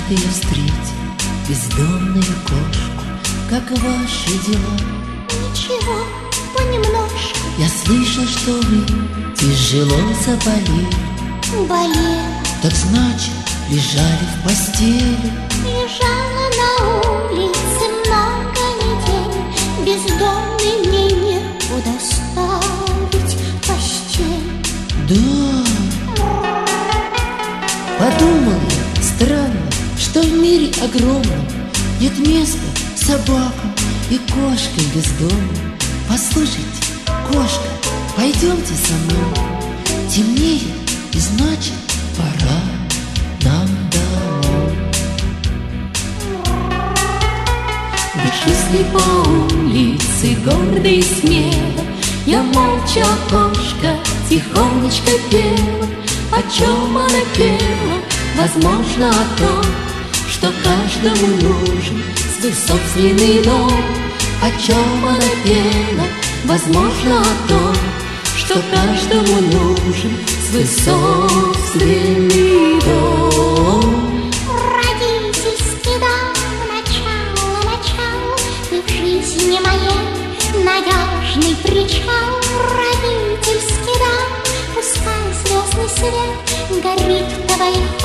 Однажды я встретил бездомную кошку. Как ваши дела? Ничего, понемножку. Я слышал, что вы тяжело заболели. Болел. Так значит, лежали в постели. Лежала на улице много недель. Бездомный мне некуда ставить постель. Да. Подумал я, странно, что в мире огромном нет места собакам и кошкам бездомным. Послушайте, кошка, пойдемте со мной. Темнеет, и значит, пора нам домой. Мы шли по улице гордо и смело. Я молча, кошка, тихонечко пела. О чем она пела? Возможно, о том, что каждому нужен свой собственный дом. О чем она пела? Возможно, о том, что каждому нужен свой собственный дом. Родительский дом, начало, ты в жизни моей надежный причал. Родительский дом, пускай звездный свет горит в твоих